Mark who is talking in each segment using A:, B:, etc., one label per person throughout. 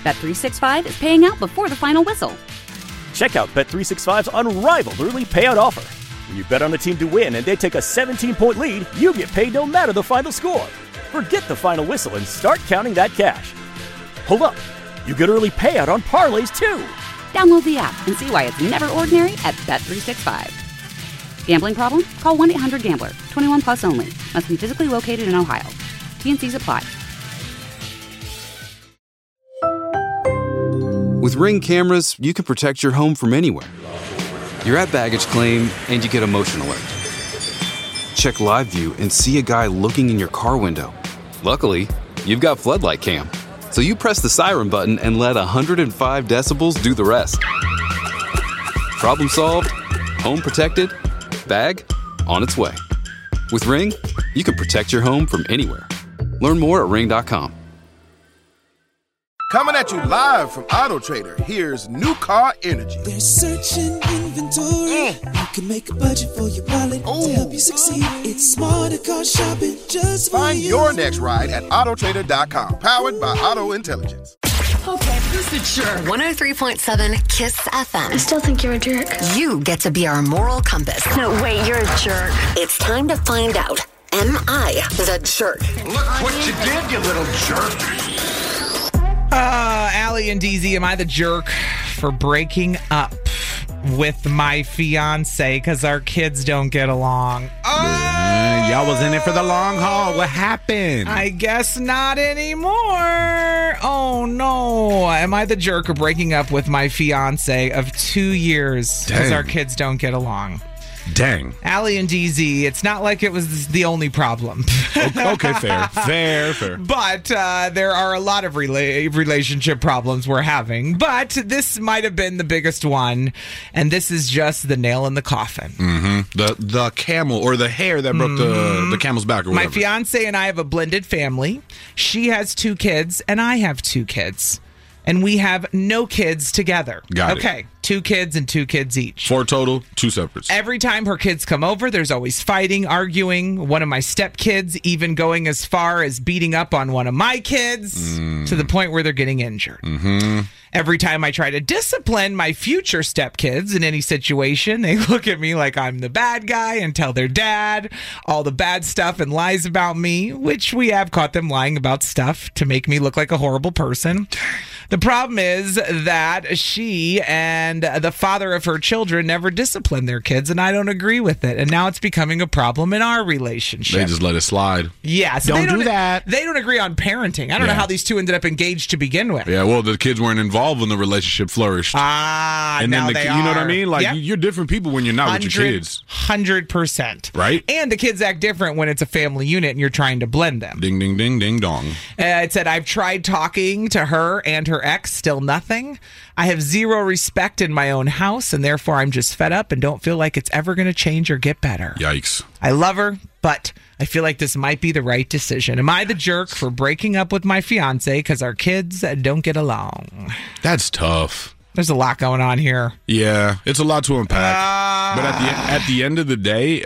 A: Bet365 is paying out before the final whistle.
B: Check out Bet365's unrivaled early payout offer. When you bet on a team to win and they take a 17-point lead, you get paid no matter the final score. Forget the final whistle and start counting that cash. Hold up. You get early payout on parlays, too.
A: Download the app and see why it's never ordinary at Bet365. Gambling problem? Call 1-800-GAMBLER. 21 plus only. Must be physically located in Ohio. T&Cs apply.
C: With Ring cameras, you can protect your home from anywhere. You're at baggage claim and you get a motion alert. Check live view and see a guy looking in your car window. Luckily, you've got Floodlight Cam. So you press the siren button and let 105 decibels do the rest. Problem solved, home protected, bag on its way. With Ring, you can protect your home from anywhere. Learn more at ring.com.
D: Coming at you live from Auto Trader, here's New Car Energy.
E: They're searching inventory. You can make a budget for your wallet to help you succeed. It's smarter car shopping just for
D: Find
E: you.
D: your next ride at autotrader.com. Powered by Auto Intelligence.
F: Okay, who's the jerk?
G: 103.7 KISS FM.
H: I still think you're a jerk.
G: You get to be our moral compass.
H: No, wait, you're a jerk.
G: It's time to find out. Am I the jerk?
I: Look what you did, you little jerk.
J: Allie and DZ, am I the jerk for breaking up with my fiance because our kids don't get along?
K: Y'all was in it for the long haul. What happened?
J: I guess not anymore. Oh, no. Am I the jerk for breaking up with my fiance of 2 years because our kids don't get along?
K: Dang.
J: Allie and DZ, it's not like it was the only problem.
K: Okay, fair.
J: But there are a lot of relationship problems we're having. But this might have been the biggest one. And this is just the nail in the coffin.
K: Mm-hmm. The camel or the hair that broke the camel's back or whatever.
J: My fiance and I have a blended family. She has 2 kids and I have 2 kids. And we have no kids together.
K: Got it.
J: Okay, 2 kids and 2 kids each.
K: 4 total, 2 separates.
J: Every time her kids come over, there's always fighting, arguing. One of my stepkids even going as far as beating up on one of my kids to the point where they're getting injured.
K: Mm-hmm.
J: Every time I try to discipline my future stepkids in any situation, they look at me like I'm the bad guy and tell their dad all the bad stuff and lies about me, which we have caught them lying about stuff to make me look like a horrible person. The problem is that she and the father of her children never discipline their kids, and I don't agree with it. And now it's becoming a problem in our relationship.
K: They just let it slide.
J: Yeah, so
K: don't do that.
J: They don't agree on parenting. I don't know how these 2 ended up engaged to begin with.
K: Yeah, well, the kids weren't involved when the relationship flourished.
J: And
K: then
J: now they are.
K: You know what I mean? Like,
J: Yep.
K: you're different people when you're not with your kids.
J: 100%.
K: Right?
J: And the kids act different when it's a family unit and you're trying to blend them.
K: Ding, ding, ding, ding, dong.
J: It said, I've tried talking to her and her ex, still nothing. I have zero respect in my own house, and therefore I'm just fed up and don't feel like it's ever going to change or get better.
K: Yikes.
J: I love her, but I feel like this might be the right decision. Am I the jerk for breaking up with my fiance because our kids don't get along?
K: That's tough.
J: There's a lot going on here.
K: Yeah, it's a lot to unpack. But at the end of the day,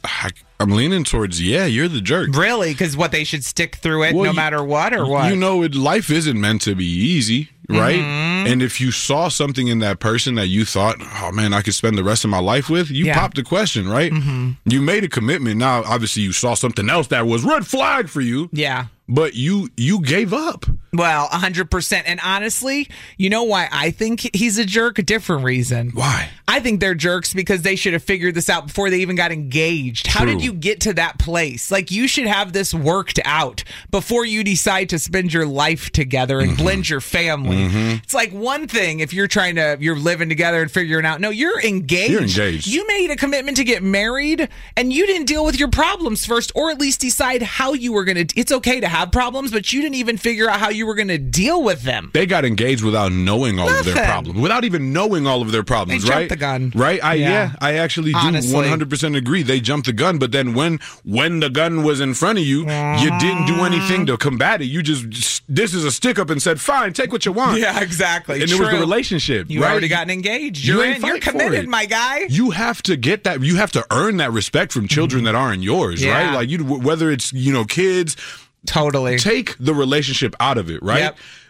K: I'm leaning towards, you're the jerk.
J: Really? Because what, they should stick through it no matter what, or what?
K: You know, life isn't meant to be easy, right?
J: Mm-hmm.
K: And if you saw something in that person that you thought, oh man, I could spend the rest of my life with, you popped the question, right?
J: Mm-hmm.
K: You made a commitment. Now, obviously, you saw something else that was red flag for you.
J: Yeah.
K: But you gave up.
J: Well, 100%. And honestly, you know why I think he's a jerk? A different reason.
K: Why?
J: I think they're jerks because they should have figured this out before they even got engaged. How did you get to that place? Like, you should have this worked out before you decide to spend your life together and blend your family. It's like one thing if you're living together and figuring out. No, you're engaged.
K: You're engaged.
J: You made a commitment to get married and you didn't deal with your problems first, or at least decide how you were going to. It's okay to have problems, but you didn't even figure out how you were going to deal with them.
K: They got engaged without knowing all of their problems, without even knowing all of their problems,
J: They
K: right?
J: jumped the gun.
K: Right? I actually do 100% agree. They jumped the gun, but then when the gun was in front of you, you didn't do anything to combat it. You just, this is a stick up and said, fine, take what you want.
J: Yeah, exactly.
K: And it was the relationship.
J: You
K: right?
J: already gotten engaged. You're in. You're committed, my guy.
K: You have to get that. You have to earn that respect from children that aren't yours, right? Like, whether it's, kids.
J: Totally.
K: Take the relationship out of it, right?
J: Yep.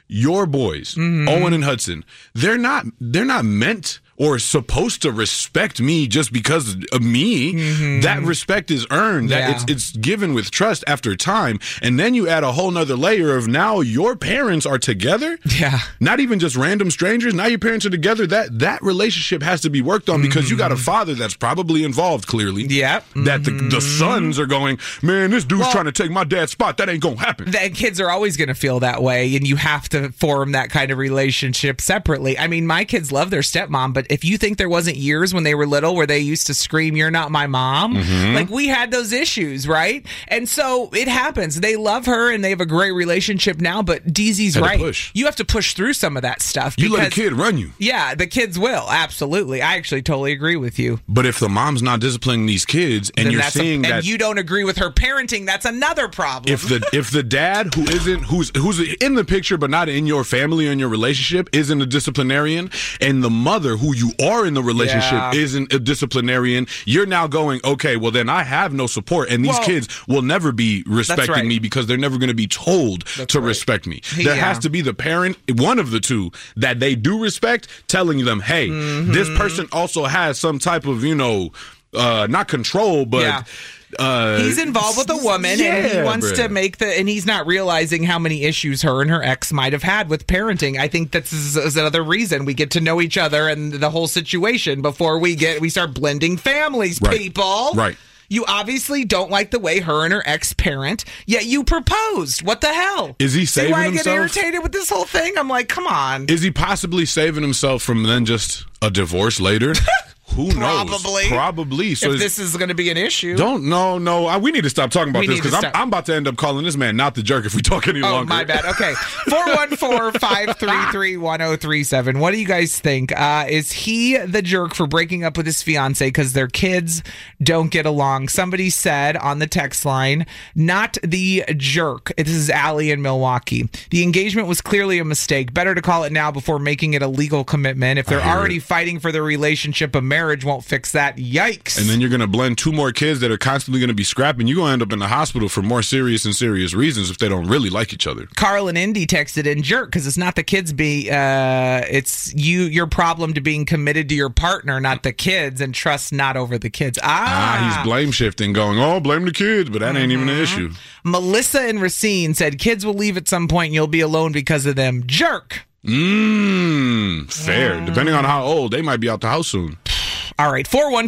K: your boys, Owen and Hudson, they're not meant or supposed to respect me just because of me. That respect is earned. That it's given with trust after time. And then you add a whole nother layer of now your parents are together. Yeah. Not even just random strangers. Now your parents are together. That relationship has to be worked on because you got a father that's probably involved, clearly. Yeah. That the sons are going, man, this dude's trying to take my dad's spot. That ain't going to happen.
J: And kids are always going to feel that way. And you have to form that kind of relationship separately. I mean, my kids love their stepmom, but if you think there wasn't years when they were little where they used to scream, "You're not my mom," like we had those issues, right? And so it happens. They love her and they have a great relationship now, but DZ's right. You have to push through some of that stuff.
K: You let a kid run you.
J: Yeah, the kids will. Absolutely. I actually totally agree with you.
K: But if the mom's not disciplining these kids and you're seeing that...
J: And you don't agree with her parenting, that's another problem.
K: If the dad who's in the picture but not in your family or in your relationship isn't a disciplinarian, and the mother who you are in the relationship isn't a disciplinarian, you're now going, okay, well then I have no support, and these kids will never be respecting me because they're never going to be told to respect me. There has to be the parent, one of the two, that they do respect, telling them, hey, this person also has some type of, not control, but...
J: he's involved with a woman and he wants to make and he's not realizing how many issues her and her ex might have had with parenting. I think that's another reason we get to know each other and the whole situation before we start blending families, people.
K: Right.
J: You obviously don't like the way her and her ex parent, yet you proposed. What the hell?
K: Is he saving himself?
J: See why I get irritated with this whole thing? I'm like, come on.
K: Is he possibly saving himself from then just a divorce later? Who knows? Probably.
J: So if this is going to be an issue.
K: No. We need to stop talking about this because I'm about to end up calling this man not the jerk if we talk any longer.
J: Oh, my bad. Okay. 414-533-1037. What do you guys think? Is he the jerk for breaking up with his fiance because their kids don't get along? Somebody said on the text line, not the jerk. This is Allie in Milwaukee. The engagement was clearly a mistake. Better to call it now before making it a legal commitment. If they're already fighting for their relationship, a marriage won't fix that. Yikes.
K: And then you're going to blend two more kids that are constantly going to be scrapping. You're going to end up in the hospital for more serious reasons if they don't really like each other.
J: Carl and Indy texted in jerk because it's not the kids it's your problem to being committed to your partner, not the kids, and trust not over the kids.
K: He's blame shifting, going, blame the kids, but that ain't even an issue.
J: Melissa in Racine said kids will leave at some point and you'll be alone because of them. Jerk.
K: Fair. Depending on how old, they might be out the house soon.
J: All right,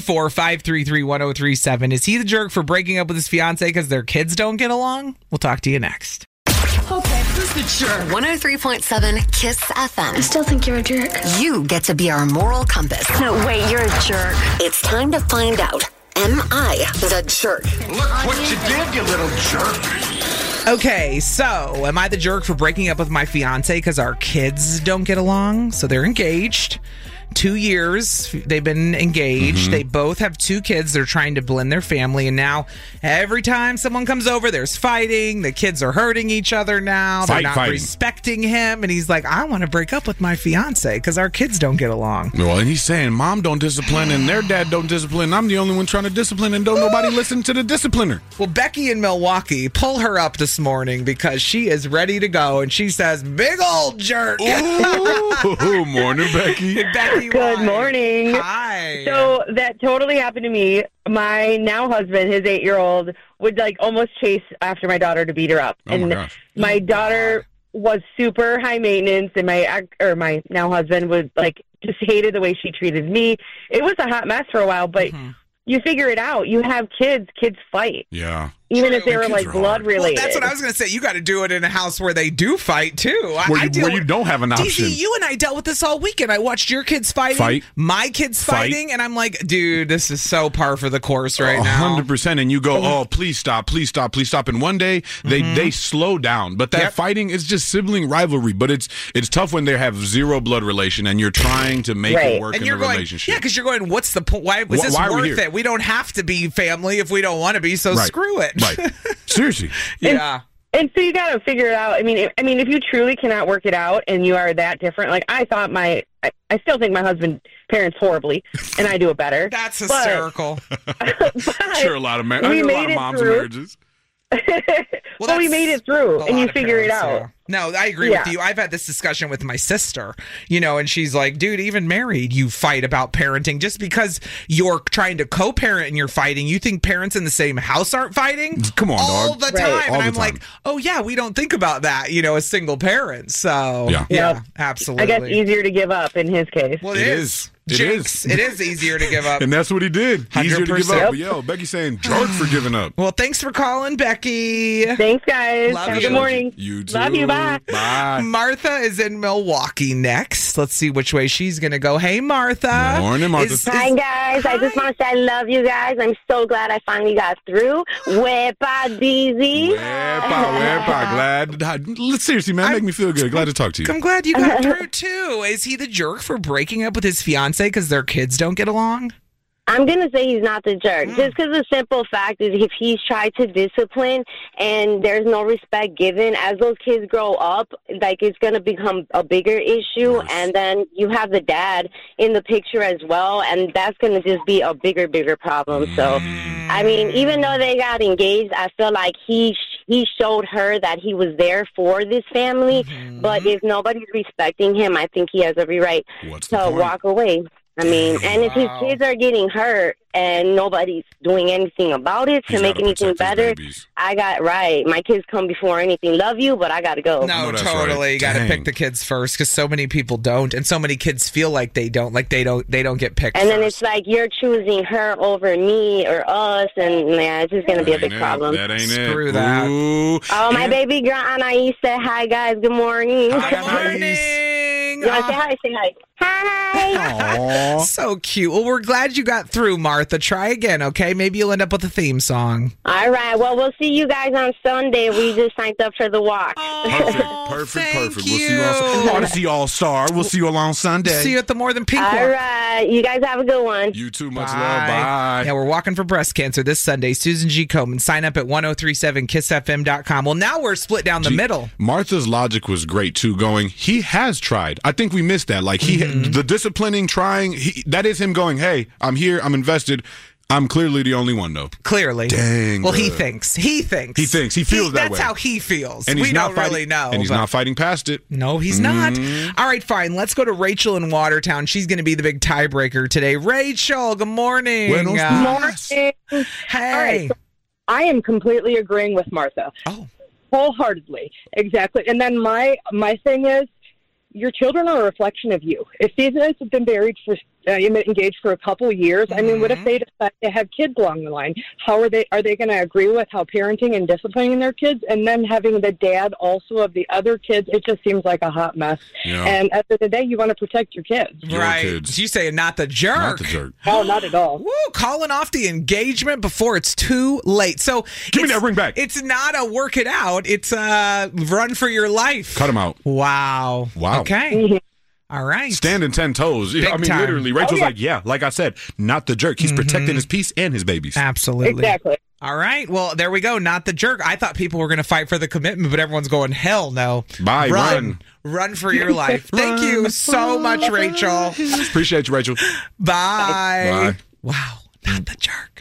J: 414-533-1037. Is he the jerk for breaking up with his fiance because their kids don't get along? We'll talk to you next.
F: Okay, who's the jerk?
G: 103.7 KISS FM.
H: I still think you're a jerk.
G: You get to be our moral compass.
H: No, wait, you're a jerk.
G: It's time to find out. Am I the jerk?
I: Look what you did, you little jerk.
J: Okay, so am I the jerk for breaking up with my fiance because our kids don't get along? So they're engaged. 2 years they've been engaged. They both have 2 kids. They're trying to blend their family, and now every time someone comes over, there's fighting. The kids are hurting each other now. They're not respecting him, and he's like, I want to break up with my fiance because our kids don't get along.
K: Well, and he's saying mom don't discipline and their dad don't discipline. I'm the only one trying to discipline, and don't nobody listen to the discipliner.
J: Well, Becky in Milwaukee, pull her up this morning because she is ready to go, and she says, big old jerk.
K: Ooh, morning, Becky.
L: Good morning.
J: Hi.
L: So that totally happened to me. My now husband, his 8-year-old, would almost chase after my daughter to beat her up. My daughter was super high maintenance, and my now husband would just hated the way she treated me. It was a hot mess for a while, but you figure it out. You have kids fight.
K: Yeah.
L: Even if they were blood related.
J: Well, that's what I was going to say. You got to do it in a house where they do fight too.
K: Where you don't have an option.
J: DZ, you and I dealt with this all weekend. I watched your kids fighting, my kids fighting, and I'm like, dude, this is so par for the course right now.
K: 100%. And you go, please stop, please stop, please stop. And one day they slow down. But that fighting is just sibling rivalry. But it's tough when they have zero blood relation and you're trying to make it work in the relationship.
J: Yeah, because you're going, what's the point? Why was this worth it? We don't have to be family if we don't want to be, so screw it.
K: Right. Seriously.
J: Yeah.
L: And so you got to figure it out. I mean, if you truly cannot work it out and you are that different, I thought I still think my husband parents horribly, and I do it better.
J: That's hysterical.
K: Sure, a lot of moms and marriages.
L: Well, we made it through, and you figure it out.
J: Yeah. No, I agree with you. I've had this discussion with my sister, and she's like, dude, even married, you fight about parenting. Just because you're trying to co-parent and you're fighting, you think parents in the same house aren't fighting?
K: Come on,
J: all
K: dog.
J: The time.
K: Right.
J: And I'm like, oh, yeah, we don't think about that, as single parents. So, yeah, absolutely.
L: I guess easier to give up in his case.
J: Well, it is. Jinx, it is easier to give up.
K: And that's what he did. 100%. Easier to give up. But yo, Becky's saying jerk for giving up.
J: Well, thanks for calling, Becky.
L: Thanks, guys.
J: Love you.
L: Good morning.
K: You too.
L: Love you. Bye.
K: Bye.
J: Martha is in Milwaukee next. Let's see which way she's going to go. Hey, Martha.
K: Morning, Martha.
M: Hi, guys. Hi. I just want to say I love you guys. I'm so glad I finally got through. Wepa, Deezy.
K: Wepa. Glad. Seriously, man, make me feel good. Glad to talk to you.
J: I'm glad you got through, too. Is he the jerk for breaking up with his fiance because their kids don't get along?
M: I'm going to say he's not the jerk. Just because the simple fact is if he's tried to discipline and there's no respect given, as those kids grow up, it's going to become a bigger issue. Yes. And then you have the dad in the picture as well, and that's going to just be a bigger problem. So, I mean, even though they got engaged, I feel like he showed her that he was there for this family. Mm-hmm. But if nobody's respecting him, I think he has every right to walk away. I mean, and if his kids are getting hurt and nobody's doing anything about it to make anything better, my kids come before anything. Love you, but I got to go.
J: No, totally. Right. You got to pick the kids first because so many people don't, and so many kids feel like they don't get picked.
M: And then it's like you're choosing her over me or us, and it's just going to be a big problem.
K: That ain't
J: Screw that.
K: Ooh.
M: Oh, my baby girl Anais said hi, guys. Good morning.
J: Good morning.
M: You want to say hi? Say hi. Hi.
J: Aww. So cute. Well, we're glad you got through, Martha. Try again, okay? Maybe you'll end up with a theme song.
M: All right. Well, we'll see you guys on Sunday. We just signed up for the walk.
K: Perfect. We'll see you on Odyssey All-Star. We'll see you all on Sunday.
J: See you at the More Than Pink
M: All
J: walk.
M: right. You guys have a good one.
K: You too. Much love. Bye.
J: Yeah, we're walking for breast cancer this Sunday. Susan G. Komen. Sign up at 1037kissfm.com. Well, now we're split down the middle.
K: Martha's logic was great, too, going, he has tried. I think we missed that. Like, the disciplining, trying, that is him going, hey, I'm here, I'm invested. I'm clearly the only one, though.
J: Clearly.
K: Dang.
J: Well, he thinks. He feels
K: that way.
J: That's how he feels.
K: And
J: we don't really know.
K: And he's not fighting past it.
J: No, he's not. All right, fine. Let's go to Rachel in Watertown. She's going to be the big tiebreaker today. Rachel, good morning.
N: Good morning.
J: Hey.
N: All right, so I am completely agreeing with Martha.
J: Oh.
N: Wholeheartedly. Exactly. And then my thing is, your children are a reflection of you. If these guys have been engaged for a couple years, I mean, what if they decide to have kids along the line? Are they going to agree with how parenting and disciplining their kids? And then having the dad also of the other kids, it just seems like a hot mess. Yeah. And at the end of the day, you want to protect your kids.
J: Right. You say not the jerk.
K: Not the jerk.
N: No, not at all.
J: Woo, calling off the engagement before it's too late. So
K: give me that ring back.
J: It's not a work it out. It's a run for your life.
K: Cut him out.
J: Wow. Okay. All right.
K: Standing 10 toes.
J: Big
K: I mean,
J: time.
K: literally. Rachel's like I said, not the jerk. He's protecting his peace and his babies.
J: Absolutely.
N: Exactly.
J: All right. Well, there we go. Not the jerk. I thought people were going to fight for the commitment, but everyone's going, hell no.
K: Bye.
J: Run for your life. Thank you so much, Rachel.
K: Appreciate you, Rachel.
J: Bye. Wow. Not the jerk.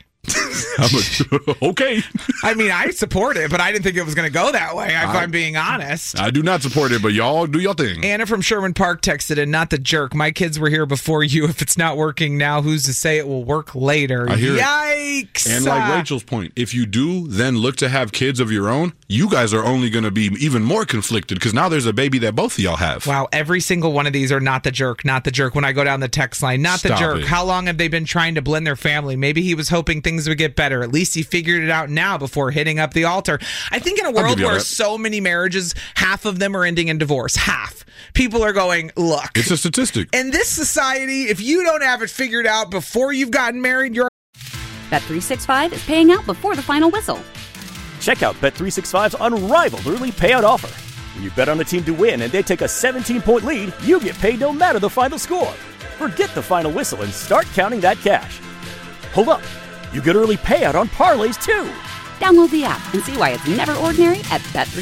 K: Okay.
J: I mean, I support it, but I didn't think it was going to go that way, if I'm being honest.
K: I do not support it, but y'all do your thing.
J: Anna from Sherman Park texted in, not the jerk. My kids were here before you. If it's not working now, who's to say it will work later?
K: I hear
J: Yikes.
K: It. And like Rachel's point, if you do then look to have kids of your own, you guys are only going to be even more conflicted because now there's a baby that both of y'all have.
J: Wow, every single one of these are not the jerk, not the jerk. When I go down the text line, not the jerk. How long have they been trying to blend their family? Maybe he was hoping things would get better. At least he figured it out now before hitting up the altar. I think in a world where so many marriages, half of them are ending in divorce. Half. People are going, look.
K: It's a statistic.
J: In this society, if you don't have it figured out before you've gotten married, you're...
A: Bet365 is paying out before the final whistle.
B: Check out Bet365's unrivaled early payout offer. When you bet on a team to win and they take a 17-point lead, you get paid no matter the final score. Forget the final whistle and start counting that cash. Hold up. You get early payout on parlays, too.
A: Download the app and see why it's never ordinary at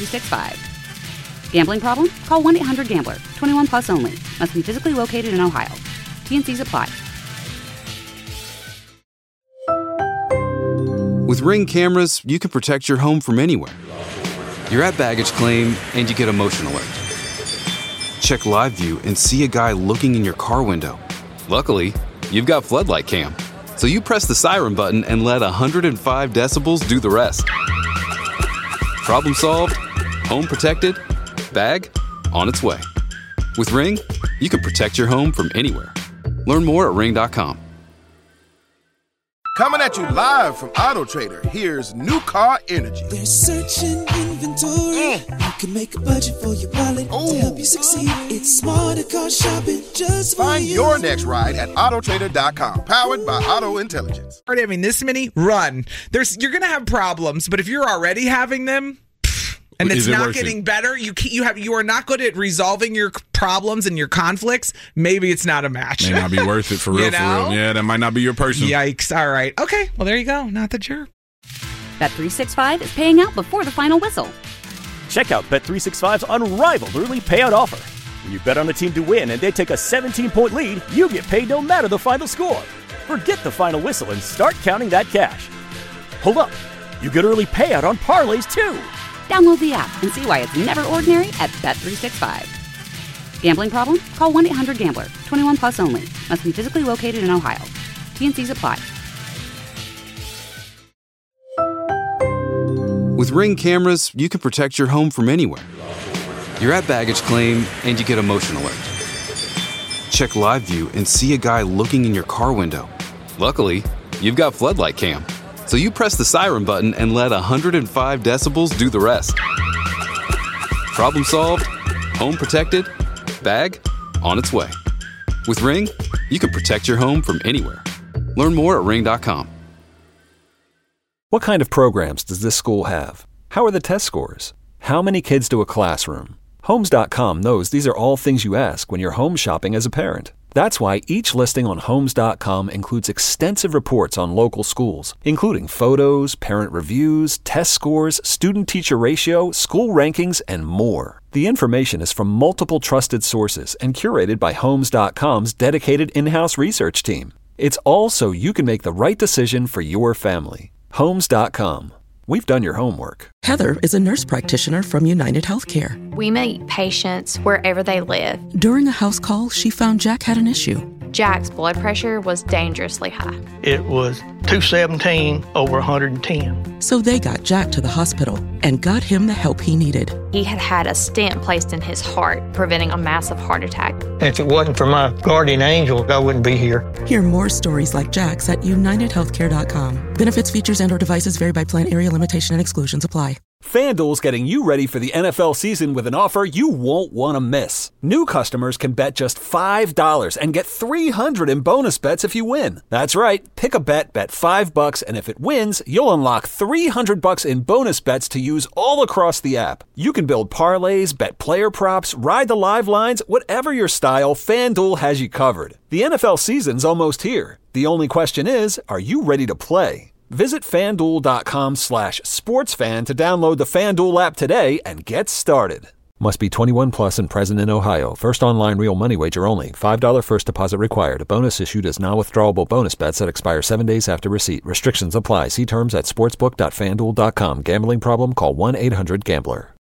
A: Bet365. Gambling problem? Call 1-800-GAMBLER. 21 plus only. Must be physically located in Ohio. T&Cs apply.
C: With Ring cameras, you can protect your home from anywhere. You're at baggage claim and you get a motion alert. Check live view and see a guy looking in your car window. Luckily, you've got floodlight cam. So you press the siren button and let 105 decibels do the rest. Problem solved, home protected, bag on its way. With Ring, you can protect your home from anywhere. Learn more at ring.com.
D: Coming at you live from Auto Trader, here's New Car Energy.
E: They're searching inventory. You can make a budget for your wallet to help you succeed. It's smarter car shopping just for
D: Find
E: you.
D: your next ride at autotrader.com, powered by Auto Intelligence.
J: I mean, this many, run. You're going to have problems, but if you're already having them, and it's not getting better, you are not good at resolving your problems and your conflicts, maybe it's not a match.
K: May not be worth it for real, for real. Yeah, that might not be your person.
J: Yikes. All right. Okay. Well, there you go. Not the jerk.
A: Bet365 is paying out before the final whistle.
B: Check out Bet365's unrivaled early payout offer. When you bet on a team to win and they take a 17-point lead, you get paid no matter the final score. Forget the final whistle and start counting that cash. Hold up. You get early payout on parlays, too.
A: Download the app and see why it's never ordinary at Bet365. Gambling problem? Call 1-800-GAMBLER. 21 plus only. Must be physically located in Ohio. T&Cs apply.
C: With Ring cameras, you can protect your home from anywhere. You're at baggage claim and you get a motion alert. Check live view and see a guy looking in your car window. Luckily, you've got floodlight cam. So you press the siren button and let 105 decibels do the rest. Problem solved, home protected, bag on its way. With Ring, you can protect your home from anywhere. Learn more at ring.com.
O: What kind of programs does this school have? How are the test scores? How many kids to a classroom? Homes.com knows these are all things you ask when you're home shopping as a parent. That's why each listing on Homes.com includes extensive reports on local schools, including photos, parent reviews, test scores, student-teacher ratio, school rankings, and more. The information is from multiple trusted sources and curated by Homes.com's dedicated in-house research team. It's all so you can make the right decision for your family. Homes.com. We've done your homework.
P: Heather is a nurse practitioner from United Healthcare.
Q: We meet patients wherever they live.
P: During a house call, she found Jack had an issue.
Q: Jack's blood pressure was dangerously high.
R: It was 217 over 110.
P: So they got Jack to the hospital and got him the help he needed.
Q: He had had a stent placed in his heart, preventing a massive heart attack.
R: If it wasn't for my guardian angel, I wouldn't be here.
P: Hear more stories like Jack's at UnitedHealthcare.com. Benefits, features, and/or devices vary by plan, area, limitation, and exclusions apply.
O: FanDuel's getting you ready for the NFL season with an offer you won't want to miss. New customers can bet just $5 and get $300 in bonus bets if you win. That's right. Pick a bet $5, and if it wins, you'll unlock $300 in bonus bets to use all across the app. You can build parlays, bet player props, ride the live lines, whatever your style, FanDuel has you covered. The NFL season's almost here. The only question is, are you ready to play? Visit FanDuel.com/sportsfan to download the FanDuel app today and get started. Must be 21 plus and present in Ohio. First online real money wager only. $5 first deposit required. Bonus issued as non-withdrawable bonus bets that expire 7 days after receipt. Restrictions apply. See terms at sportsbook.fanduel.com. Gambling problem? Call 1-800-GAMBLER.